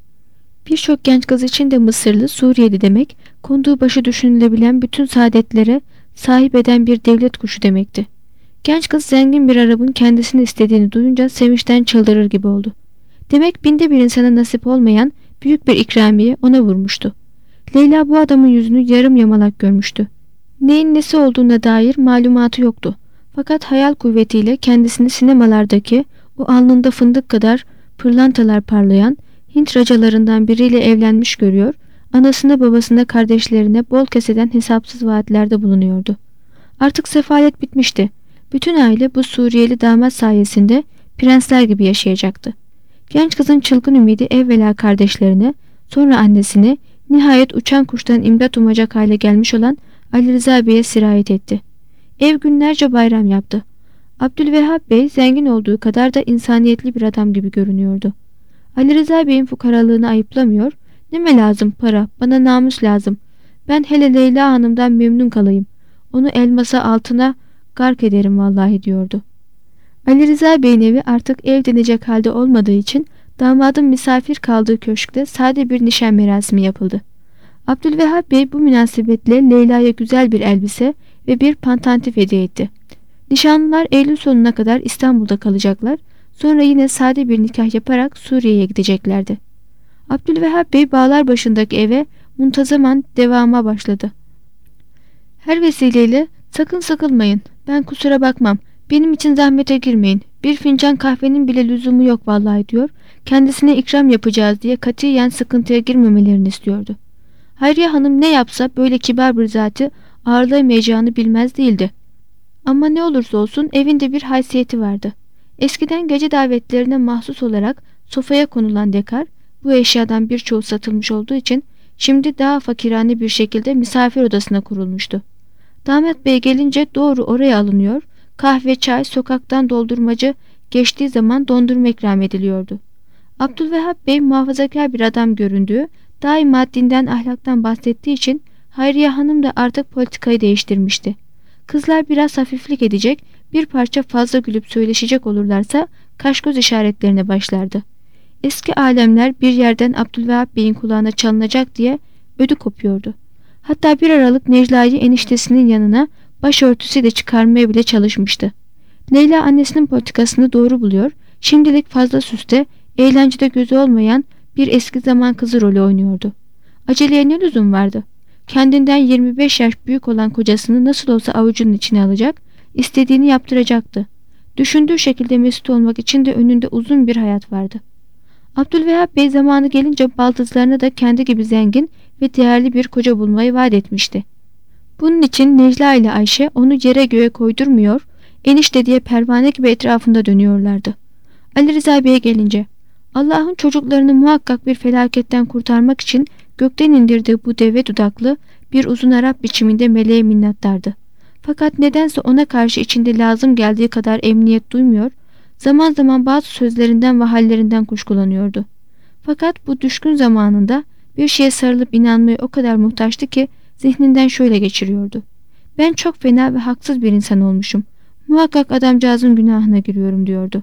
Birçok genç kız için de Mısırlı, Suriyeli demek, konduğu başı düşünülebilen bütün saadetlere sahip eden bir devlet kuşu demekti. Genç kız zengin bir Arap'ın kendisini istediğini duyunca sevinçten çıldırır gibi oldu. Demek binde bir insana nasip olmayan büyük bir ikramiye ona vurmuştu. Leyla bu adamın yüzünü yarım yamalak görmüştü. Neyin nesi olduğuna dair malumatı yoktu. Fakat hayal kuvvetiyle kendisini sinemalardaki o alnında fındık kadar pırlantalar parlayan Hint racalarından biriyle evlenmiş görüyor, anasına babasına kardeşlerine bol keseden hesapsız vaatlerde bulunuyordu. Artık sefalet bitmişti. Bütün aile bu Suriyeli damat sayesinde prensler gibi yaşayacaktı. Genç kızın çılgın ümidi evvela kardeşlerine, sonra annesine, nihayet uçan kuştan imdat umacak hale gelmiş olan Ali Rıza Bey'e sirayet etti. Ev günlerce bayram yaptı. Abdülvehhab Bey zengin olduğu kadar da insaniyetli bir adam gibi görünüyordu. Ali Rıza Bey'in fukaralığını ayıplamıyor, "Neme lazım para, bana namus lazım. Ben hele Leyla Hanım'dan memnun kalayım. Onu elmasa altına gark ederim vallahi" diyordu. Ali Rıza Bey'in evi artık ev denecek halde olmadığı için damadın misafir kaldığı köşkte sade bir nişan merasimi yapıldı. Abdülvehhab Bey bu münasebetle Leyla'ya güzel bir elbise ve bir pantantif hediye etti. Nişanlılar Eylül sonuna kadar İstanbul'da kalacaklar, sonra yine sade bir nikah yaparak Suriye'ye gideceklerdi. Abdülvehhab Bey bağlar başındaki eve muntazaman devama başladı. Her vesileyle "Sakın sıkılmayın, ben kusura bakmam, benim için zahmete girmeyin, bir fincan kahvenin bile lüzumu yok vallahi" diyor, kendisine ikram yapacağız diye katiyen sıkıntıya girmemelerini istiyordu. Hayriye Hanım ne yapsa böyle kibar bir zatı ağırlayamayacağını bilmez değildi. Ama ne olursa olsun evinde bir haysiyeti vardı. Eskiden gece davetlerine mahsus olarak sofaya konulan dekar, bu eşyadan birçoğu satılmış olduğu için şimdi daha fakirane bir şekilde misafir odasına kurulmuştu. Damat bey gelince doğru oraya alınıyor, kahve, çay, sokaktan doldurmacı geçtiği zaman dondurma ikram ediliyordu. Abdülvehhap Bey muhafazakar bir adam göründüğü, daima dinden ahlaktan bahsettiği için Hayriye Hanım da artık politikayı değiştirmişti. Kızlar biraz hafiflik edecek, bir parça fazla gülüp söyleşecek olurlarsa kaş göz işaretlerine başlardı. Eski alemler bir yerden Abdülvehhap Bey'in kulağına çalınacak diye ödü kopuyordu. Hatta bir aralık Necla'yı eniştesinin yanına başörtüsüyle çıkarmaya bile çalışmıştı. Leyla annesinin politikasını doğru buluyor, şimdilik fazla süste, eğlencede gözü olmayan bir eski zaman kızı rolü oynuyordu. Aceleye ne lüzum vardı? Kendinden yirmi beş yaş büyük olan kocasını nasıl olsa avucunun içine alacak, istediğini yaptıracaktı. Düşündüğü şekilde mesut olmak için de önünde uzun bir hayat vardı. Abdülvehhap Bey zamanı gelince baldızlarına da kendi gibi zengin ve değerli bir koca bulmayı vaat etmişti. Bunun için Necla ile Ayşe onu yere göğe koydurmuyor, enişte diye pervane gibi etrafında dönüyorlardı. Ali Rıza Bey'e gelince, Allah'ın çocuklarını muhakkak bir felaketten kurtarmak için gökten indirdiği bu deve dudaklı bir uzun Arap biçiminde meleğe minnettardı. Fakat nedense ona karşı içinde lazım geldiği kadar emniyet duymuyor, zaman zaman bazı sözlerinden ve hallerinden kuşkulanıyordu. Fakat bu düşkün zamanında bir şeye sarılıp inanmaya o kadar muhtaçtı ki zihninden şöyle geçiriyordu. Ben çok fena ve haksız bir insan olmuşum. Muhakkak adamcağızın günahına giriyorum diyordu.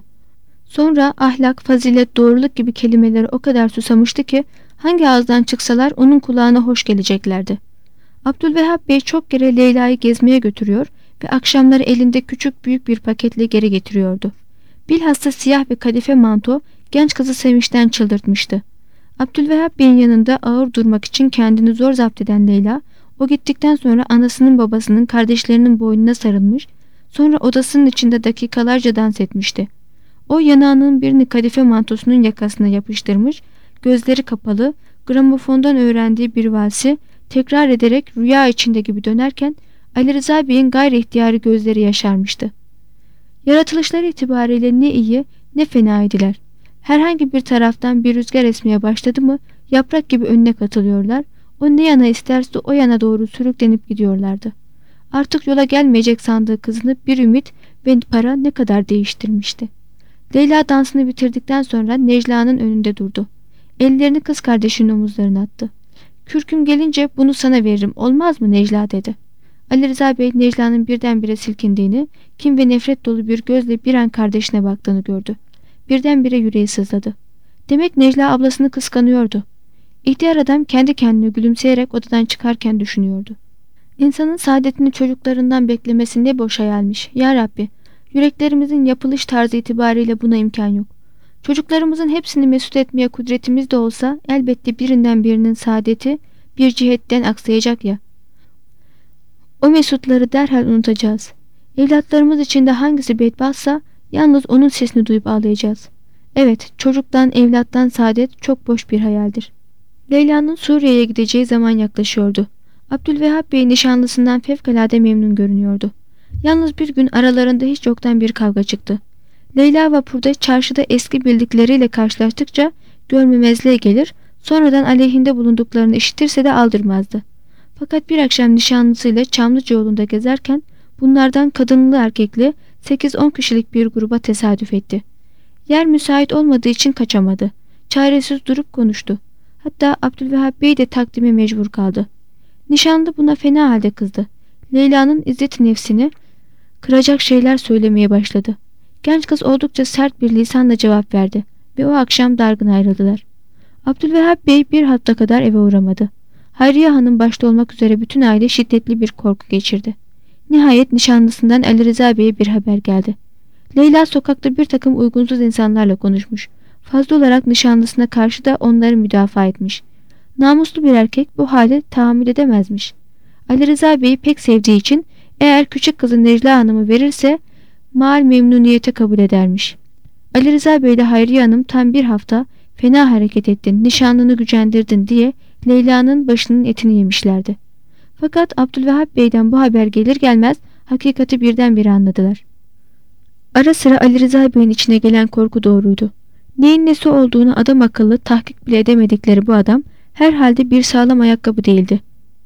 Sonra ahlak, fazilet, doğruluk gibi kelimeleri o kadar susamıştı ki hangi ağızdan çıksalar onun kulağına hoş geleceklerdi. Abdülvehhap Bey çok kere Leyla'yı gezmeye götürüyor ve akşamları elinde küçük büyük bir paketle geri getiriyordu. Bilhassa siyah ve kadife manto genç kızı sevinçten çıldırtmıştı. Abdülvehhap Bey'in yanında ağır durmak için kendini zor zapt eden Leyla, o gittikten sonra anasının babasının kardeşlerinin boynuna sarılmış, sonra odasının içinde dakikalarca dans etmişti. O yanağının birini kadife mantosunun yakasına yapıştırmış, gözleri kapalı, gramofondan öğrendiği bir valsi tekrar ederek rüya içinde gibi dönerken Ali Rıza Bey'in gayri ihtiyari gözleri yaşarmıştı. Yaratılışları itibariyle ne iyi ne fena idiler. Herhangi bir taraftan bir rüzgar esmeye başladı mı yaprak gibi önüne katılıyorlar, o ne yana isterse o yana doğru sürüklenip gidiyorlardı. Artık yola gelmeyecek sandığı kızını bir ümit ve para ne kadar değiştirmişti. Leyla dansını bitirdikten sonra Necla'nın önünde durdu. Ellerini kız kardeşinin omuzlarına attı. Kürküm gelince bunu sana veririm, olmaz mı Necla dedi. Ali Rıza Bey Necla'nın birdenbire silkindiğini, kin ve nefret dolu bir gözle bir an kardeşine baktığını gördü. Birdenbire yüreği sızladı. Demek Necla ablasını kıskanıyordu. İhtiyar adam kendi kendine gülümseyerek odadan çıkarken düşünüyordu. İnsanın saadetini çocuklarından beklemesi ne boş hayalmiş. Ya Rabbi, yüreklerimizin yapılış tarzı itibariyle buna imkan yok. Çocuklarımızın hepsini mesut etmeye kudretimiz de olsa elbette birinden birinin saadeti bir cihetten aksayacak ya. O mesutları derhal unutacağız. Evlatlarımız içinde hangisi bedbahtsa yalnız onun sesini duyup ağlayacağız. Evet, çocuktan evlattan saadet çok boş bir hayaldir. Leyla'nın Suriye'ye gideceği zaman yaklaşıyordu. Abdülvehhap Bey nişanlısından fevkalade memnun görünüyordu. Yalnız bir gün aralarında hiç yoktan bir kavga çıktı. Leyla vapurda çarşıda eski bildikleriyle karşılaştıkça görmemezliğe gelir, sonradan aleyhinde bulunduklarını işitirse de aldırmazdı. Fakat bir akşam nişanlısıyla Çamlıca yolunda gezerken bunlardan kadınlı erkekli sekiz on kişilik bir gruba tesadüf etti. Yer müsait olmadığı için kaçamadı. Çaresiz durup konuştu. Hatta Abdülvehhap Bey de takdime mecbur kaldı. Nişanlı buna fena halde kızdı. Leyla'nın izzet-i nefsini kıracak şeyler söylemeye başladı. Genç kız oldukça sert bir lisanla cevap verdi ve o akşam dargın ayrıldılar. Abdülvehhap Bey bir hafta kadar eve uğramadı. Hayriye Hanım başta olmak üzere bütün aile şiddetli bir korku geçirdi. Nihayet nişanlısından Ali Rıza Bey'e bir haber geldi. Leyla sokakta bir takım uygunsuz insanlarla konuşmuş. Fazla olarak nişanlısına karşı da onları müdafaa etmiş. Namuslu bir erkek bu hale tahammül edemezmiş. Ali Rıza Bey'i pek sevdiği için eğer küçük kızı Necla Hanım'ı verirse mal memnuniyete kabul edermiş. Ali Rıza Bey ile Hayriye Hanım tam bir hafta fena hareket ettin, nişanlını gücendirdin diye Leyla'nın başının etini yemişlerdi. Fakat Abdülvehhap Bey'den bu haber gelir gelmez hakikati birdenbire anladılar. Ara sıra Ali Rıza Bey'in içine gelen korku doğruydu. Neyin nesi olduğunu adam akıllı tahkik bile edemedikleri bu adam herhalde bir sağlam ayakkabı değildi.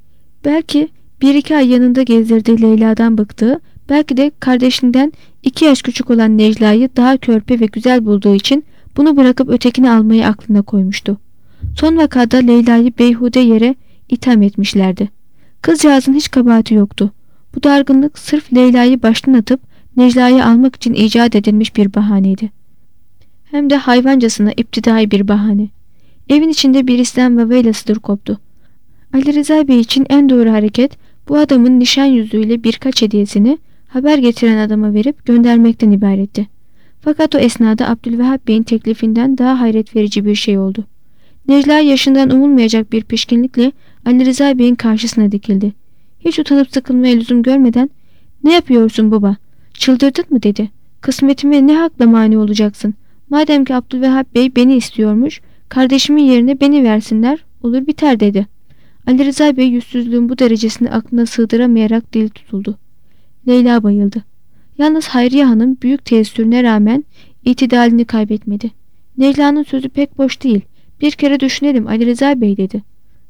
Belki bir iki ay yanında gezdirdiği Leyla'dan bıktığı, belki de kardeşinden iki yaş küçük olan Necla'yı daha körpe ve güzel bulduğu için bunu bırakıp ötekini almayı aklına koymuştu. Son vakada Leyla'yı beyhude yere itham etmişlerdi. Kızcağızın hiç kabahati yoktu. Bu dargınlık sırf Leyla'yı baştan atıp Necla'yı almak için icat edilmiş bir bahaneydi. Hem de hayvancasına iptidai bir bahane. Evin içinde bir İslam vaveylası koptu. Ali Rıza Bey için en doğru hareket bu adamın nişan yüzüğüyle birkaç hediyesini haber getiren adama verip göndermekten ibaretti. Fakat o esnada Abdülvehhap Bey'in teklifinden daha hayret verici bir şey oldu. Necla yaşından umulmayacak bir pişkinlikle Ali Rıza Bey'in karşısına dikildi. Hiç utanıp sıkılmaya lüzum görmeden "Ne yapıyorsun baba? Çıldırdın mı?" dedi. "Kısmetime ne hakla mani olacaksın? Madem ki Abdülvehhap Bey beni istiyormuş, kardeşimin yerine beni versinler, olur biter" dedi. Ali Rıza Bey yüzsüzlüğün bu derecesini aklına sığdıramayarak dil tutuldu. Leyla bayıldı. Yalnız Hayriye Hanım büyük teessürüne rağmen itidalini kaybetmedi. Necla'nın sözü pek boş değil. Bir kere düşünelim Ali Rıza Bey dedi.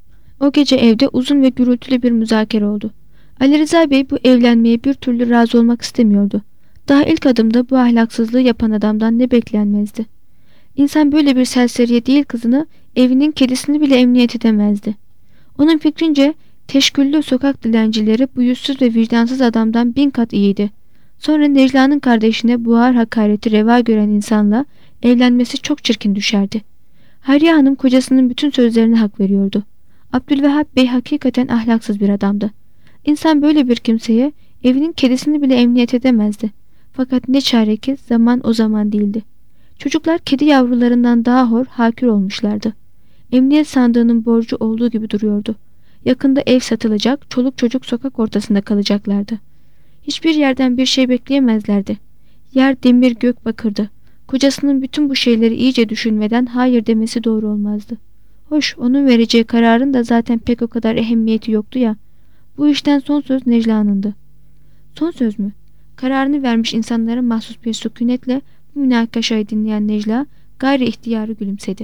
O gece evde uzun ve gürültülü bir müzakere oldu. Ali Rıza Bey bu evlenmeye bir türlü razı olmak istemiyordu. Daha ilk adımda bu ahlaksızlığı yapan adamdan ne beklenmezdi. İnsan böyle bir serseriye değil kızını, evinin kedisini bile emniyet edemezdi. Onun fikrince teşküllü sokak dilencileri bu yüzsüz ve vicdansız adamdan bin kat iyiydi. Sonra Necla'nın kardeşine bu ağır hakareti reva gören insanla evlenmesi çok çirkin düşerdi. Hayriye Hanım kocasının bütün sözlerine hak veriyordu. Abdülvehhap Bey hakikaten ahlaksız bir adamdı. İnsan böyle bir kimseye evinin kedisini bile emniyet edemezdi. Fakat ne çare ki zaman o zaman değildi. Çocuklar kedi yavrularından daha hor, hakir olmuşlardı. Emniyet sandığının borcu olduğu gibi duruyordu. Yakında ev satılacak, çoluk çocuk sokak ortasında kalacaklardı. Hiçbir yerden bir şey bekleyemezlerdi. Yer demir gök bakırdı. Kocasının bütün bu şeyleri iyice düşünmeden hayır demesi doğru olmazdı. Hoş, onun vereceği kararın da zaten pek o kadar ehemmiyeti yoktu ya. Bu işten son söz Necla'nındı. Son söz mü? Kararını vermiş insanlara mahsus bir sükunetle bu münakaşayı dinleyen Necla gayri ihtiyarı gülümsedi.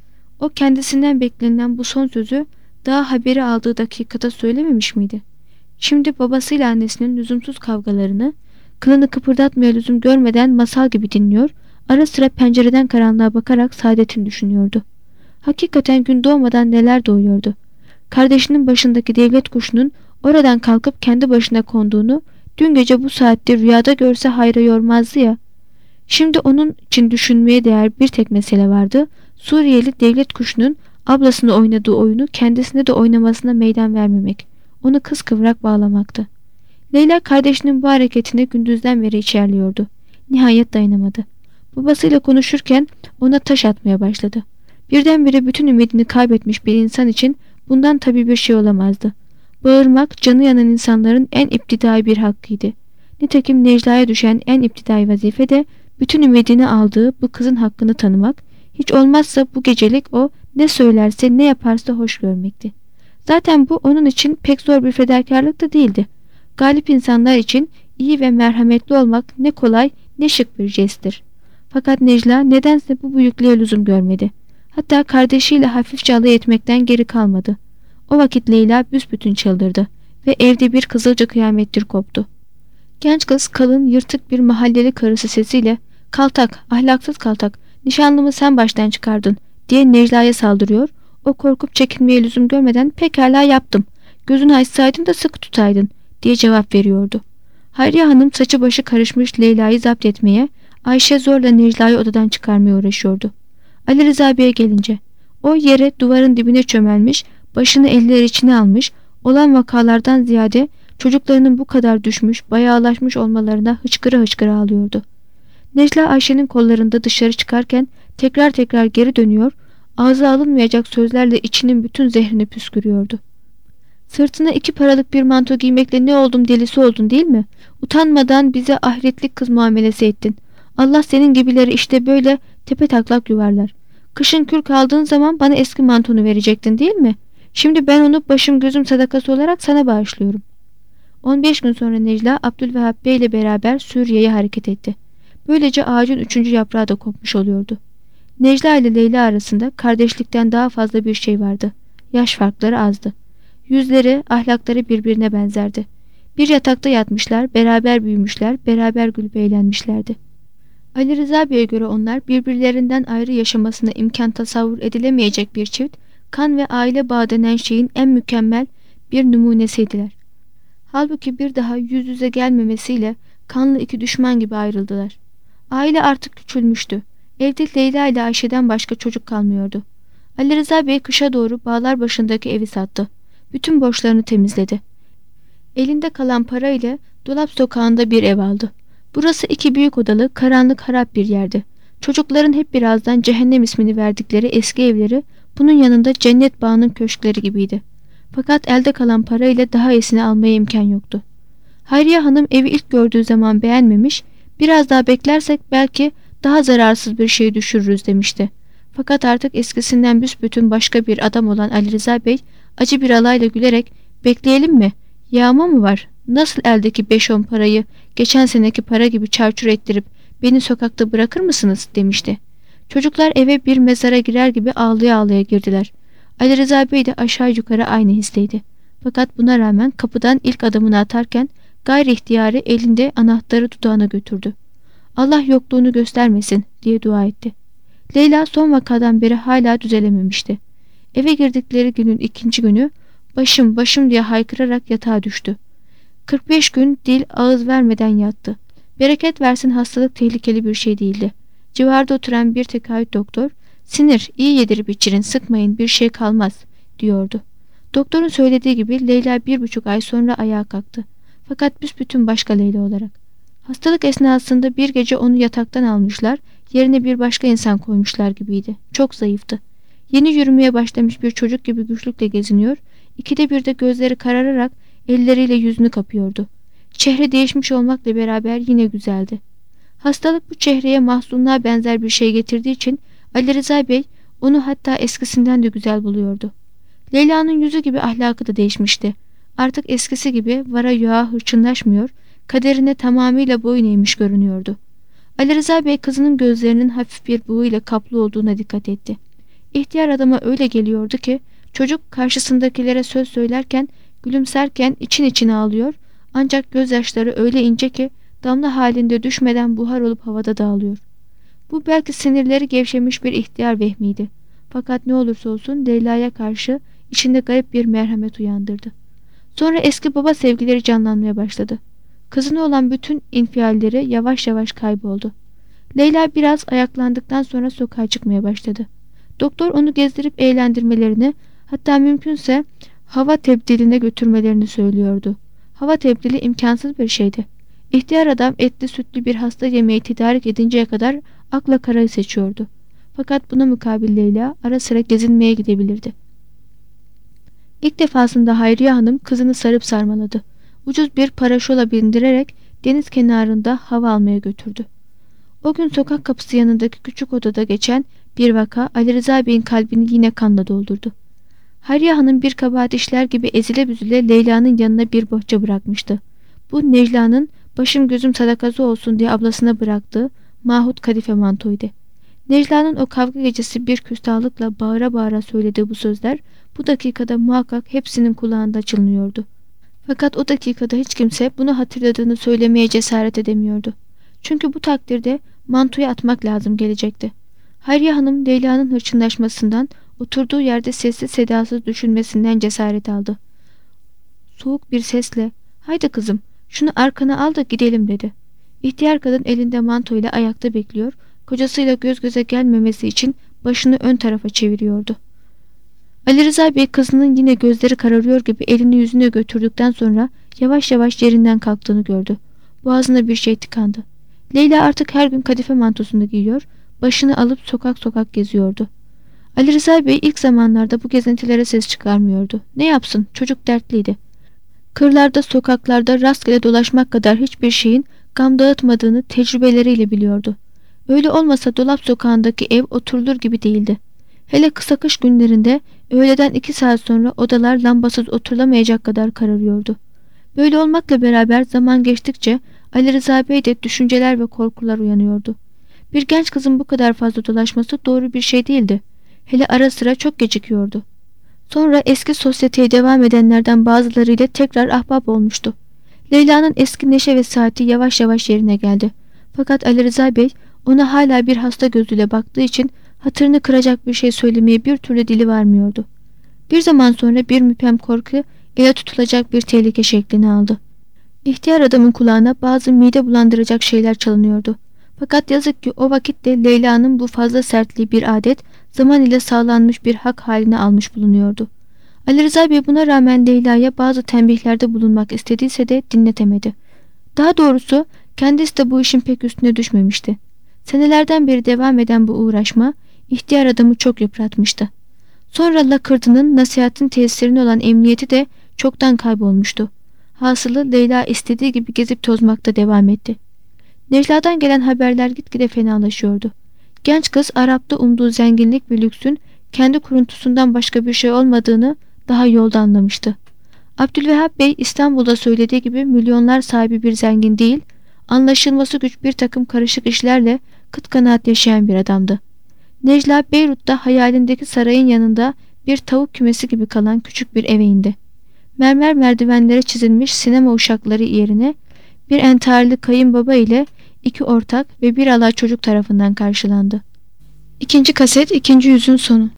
O kendisinden beklenilen bu son sözü daha haberi aldığı dakikada söylememiş miydi? Şimdi babasıyla annesinin lüzumsuz kavgalarını kılını kıpırdatmaya lüzum görmeden masal gibi dinliyor, ara sıra pencereden karanlığa bakarak saadetini düşünüyordu. Hakikaten gün doğmadan neler doğuyordu. Kardeşinin başındaki devlet kuşunun oradan kalkıp kendi başına konduğunu dün gece bu saatte rüyada görse hayra yormazdı ya. Şimdi onun için düşünmeye değer bir tek mesele vardı. Suriyeli devlet kuşunun ablasını oynadığı oyunu kendisine de oynamasına meydan vermemek. Onu kıskıvrak bağlamaktı. Leyla kardeşinin bu hareketine gündüzden beri içerliyordu. Nihayet dayanamadı. Babasıyla konuşurken ona taş atmaya başladı. Birdenbire bütün ümidini kaybetmiş bir insan için bundan tabii bir şey olamazdı. Bağırmak canı yanan insanların en iptidai bir hakkıydı. Nitekim Necla'ya düşen en iptidai vazife de bütün ümidini aldığı bu kızın hakkını tanımak, hiç olmazsa bu gecelik o ne söylerse ne yaparsa hoş görmekti. Zaten bu onun için pek zor bir fedakarlık da değildi. Galip insanlar için iyi ve merhametli olmak ne kolay ne şık bir jesttir. Fakat Necla nedense bu büyüklüğe lüzum görmedi. Hatta kardeşiyle hafifçe alay etmekten geri kalmadı. O vakit Leyla büsbütün çıldırdı ve evde bir kızılca kıyamettir koptu. Genç kız kalın yırtık bir mahalleli karısı sesiyle "Kaltak, ahlaksız kaltak, nişanlımı sen baştan çıkardın" diye Necla'ya saldırıyor. O korkup çekinmeye lüzum görmeden "Pekala yaptım, gözünü açsaydın da sıkı tutaydın" diye cevap veriyordu. Hayriye Hanım saçı başı karışmış Leyla'yı zapt etmeye, Ayşe zorla Necla'yı odadan çıkarmaya uğraşıyordu. Ali Rıza Bey'e gelince, o yere duvarın dibine çömelmiş, başını eller içine almış, olan vakalardan ziyade çocuklarının bu kadar düşmüş, bayağılaşmış olmalarına hıçkıra hıçkıra ağlıyordu. Necla Ayşe'nin kollarında dışarı çıkarken tekrar tekrar geri dönüyor, ağza alınmayacak sözlerle içinin bütün zehrini püskürüyordu. "Sırtına iki paralık bir manto giymekle ne oldum delisi oldun değil mi? Utanmadan bize ahiretlik kız muamelesi ettin. Allah senin gibileri işte böyle tepe taklak yuvarlar. Kışın kürk aldığın zaman bana eski mantonu verecektin değil mi? Şimdi ben onu başım gözüm sadakası olarak sana bağışlıyorum. on beş gün sonra Necla, Abdülvehhap Bey ile beraber Suriye'ye hareket etti. Böylece ağacın üçüncü yaprağı da kopmuş oluyordu. Necla ile Leyla arasında kardeşlikten daha fazla bir şey vardı. Yaş farkları azdı. Yüzleri, ahlakları birbirine benzerdi. Bir yatakta yatmışlar, beraber büyümüşler, beraber gülüp eğlenmişlerdi. Ali Rıza Bey'e göre onlar birbirlerinden ayrı yaşamasına imkan tasavvur edilemeyecek bir çift, kan ve aile bağı denen şeyin en mükemmel bir numunesiydiler. Halbuki bir daha yüz yüze gelmemesiyle kanlı iki düşman gibi ayrıldılar. Aile artık küçülmüştü. Evde Leyla ile Ayşe'den başka çocuk kalmıyordu. Ali Rıza Bey kışa doğru bağlar başındaki evi sattı. Bütün borçlarını temizledi. Elinde kalan para ile Dolap Sokağı'nda bir ev aldı. Burası iki büyük odalı, karanlık, harap bir yerdi. Çocukların hep birazdan cehennem ismini verdikleri eski evleri bunun yanında cennet bağının köşkleri gibiydi. Fakat elde kalan para ile daha iyisini almaya imkan yoktu. Hayriye Hanım evi ilk gördüğü zaman beğenmemiş, biraz daha beklersek belki daha zararsız bir şey düşürürüz demişti. Fakat artık eskisinden büsbütün başka bir adam olan Ali Rıza Bey acı bir alayla gülerek "Bekleyelim mi? Yağma mı var? Nasıl eldeki beş on parayı geçen seneki para gibi çarçur ettirip beni sokakta bırakır mısınız?" demişti. Çocuklar eve bir mezara girer gibi ağlaya ağlaya girdiler. Ali Rıza Bey de aşağı yukarı aynı histeydi. Fakat buna rağmen kapıdan ilk adımını atarken gayri ihtiyari elinde anahtarı dudağına götürdü. "Allah yokluğunu göstermesin" diye dua etti. Leyla son vakadan beri hala düzelememişti. Eve girdikleri günün ikinci günü "Başım, başım" diye haykırarak yatağa düştü. kırk beş gün dil ağız vermeden yattı. Bereket versin, hastalık tehlikeli bir şey değildi. Civarda oturan bir tekahüt doktor, "Sinir, iyi yedirip içirin, sıkmayın, bir şey kalmaz" diyordu. Doktorun söylediği gibi Leyla bir buçuk ay sonra ayağa kalktı. Fakat büsbütün başka Leyla olarak. Hastalık esnasında bir gece onu yataktan almışlar, yerine bir başka insan koymuşlar gibiydi. Çok zayıftı. Yeni yürümeye başlamış bir çocuk gibi güçlükle geziniyor, ikide bir de gözleri karararak elleriyle yüzünü kapıyordu. Çehre değişmiş olmakla beraber yine güzeldi. Hastalık bu çehreye mahzunluğa benzer bir şey getirdiği için Ali Rıza Bey onu hatta eskisinden de güzel buluyordu. Leyla'nın yüzü gibi ahlakı da değişmişti. Artık eskisi gibi vara yuğa hırçınlaşmıyor, kaderine tamamıyla boyun eğmiş görünüyordu. Ali Rıza Bey kızının gözlerinin hafif bir buğuyla kaplı olduğuna dikkat etti. İhtiyar adama öyle geliyordu ki çocuk karşısındakilere söz söylerken, gülümserken için içine ağlıyor, ancak gözyaşları öyle ince ki damla halinde düşmeden buhar olup havada dağılıyor. Bu belki sinirleri gevşemiş bir ihtiyar vehmiydi. Fakat ne olursa olsun Leyla'ya karşı içinde garip bir merhamet uyandırdı. Sonra eski baba sevgileri canlanmaya başladı. Kızına olan bütün infialleri yavaş yavaş kayboldu. Leyla biraz ayaklandıktan sonra sokağa çıkmaya başladı. Doktor onu gezdirip eğlendirmelerini, hatta mümkünse hava tebdiline götürmelerini söylüyordu. Hava tebdili imkansız bir şeydi. İhtiyar adam etli sütlü bir hasta yemeği tedarik edinceye kadar akla karayı seçiyordu. Fakat buna mukabil Leyla ara sıra gezinmeye gidebilirdi. İlk defasında Hayriye Hanım kızını sarıp sarmaladı. Ucuz bir paraşola bindirerek deniz kenarında hava almaya götürdü. O gün sokak kapısı yanındaki küçük odada geçen bir vaka Ali Rıza Bey'in kalbini yine kanla doldurdu. Hayriye Hanım bir kabahat işler gibi ezile büzüle Leyla'nın yanına bir bohça bırakmıştı. Bu Necla'nın başım gözüm sadakası olsun diye ablasına bıraktığı mahut kadife mantoydu. Necla'nın o kavga gecesi bir küstahlıkla bağıra bağıra söylediği bu sözler bu dakikada muhakkak hepsinin kulağında çınlıyordu. Fakat o dakikada hiç kimse bunu hatırladığını söylemeye cesaret edemiyordu. Çünkü bu takdirde mantoyu atmak lazım gelecekti. Hayriye Hanım Leyla'nın hırçınlaşmasından, oturduğu yerde sessiz sedasız düşünmesinden cesaret aldı. Soğuk bir sesle "Haydi kızım, şunu arkana al da gidelim" dedi. İhtiyar kadın elinde mantoyla ayakta bekliyor, kocasıyla göz göze gelmemesi için başını ön tarafa çeviriyordu. Ali Rıza Bey kızının yine gözleri kararıyor gibi elini yüzüne götürdükten sonra yavaş yavaş yerinden kalktığını gördü. Boğazına bir şey tıkandı. Leyla artık her gün kadife mantosunu giyiyor, başını alıp sokak sokak geziyordu. Ali Rıza Bey ilk zamanlarda bu gezintilere ses çıkarmıyordu. Ne yapsın, çocuk dertliydi. Kırlarda, sokaklarda rastgele dolaşmak kadar hiçbir şeyin gam dağıtmadığını tecrübeleriyle biliyordu. Öyle olmasa Dolap Sokağı'ndaki ev oturulur gibi değildi. Hele kısa kış günlerinde öğleden iki saat sonra odalar lambasız oturulamayacak kadar kararıyordu. Böyle olmakla beraber zaman geçtikçe Ali Rıza Bey'de düşünceler ve korkular uyanıyordu. Bir genç kızın bu kadar fazla dolaşması doğru bir şey değildi. Hele ara sıra çok gecikiyordu. Sonra eski sosyeteye devam edenlerden bazılarıyla tekrar ahbap olmuştu. Leyla'nın eski neşe ve saati yavaş yavaş yerine geldi. Fakat Ali Rıza Bey ona hala bir hasta gözüyle baktığı için hatırını kıracak bir şey söylemeye bir türlü dili varmıyordu. Bir zaman sonra bir müphem korku ele tutulacak bir tehlike şeklini aldı. İhtiyar adamın kulağına bazı mide bulandıracak şeyler çalınıyordu. Fakat yazık ki o vakitte Leyla'nın bu fazla sertliği bir adet, zaman ile sağlanmış bir hak haline almış bulunuyordu. Ali Rıza Bey buna rağmen Leyla'ya bazı tembihlerde bulunmak istediyse de dinletemedi. Daha doğrusu kendisi de bu işin pek üstüne düşmemişti. Senelerden beri devam eden bu uğraşma ihtiyar adamı çok yıpratmıştı. Sonra lakırdının nasihatin tesirine olan emniyeti de çoktan kaybolmuştu. Hasılı Leyla istediği gibi gezip tozmakta devam etti. Necla'dan gelen haberler gitgide fenalaşıyordu. Genç kız Arap'ta umduğu zenginlik ve lüksün kendi kuruntusundan başka bir şey olmadığını daha yolda anlamıştı. Abdülvehhab Bey İstanbul'da söylediği gibi milyonlar sahibi bir zengin değil, anlaşılması güç bir takım karışık işlerle kıt kanaat yaşayan bir adamdı. Necla Beyrut'ta hayalindeki sarayın yanında bir tavuk kümesi gibi kalan küçük bir eve indi. Mermer merdivenlere çizilmiş sinema uşakları yerine bir entarili kayınbaba ile iki ortak ve bir alay çocuk tarafından karşılandı. İkinci kaset, ikinci yüzün sonu.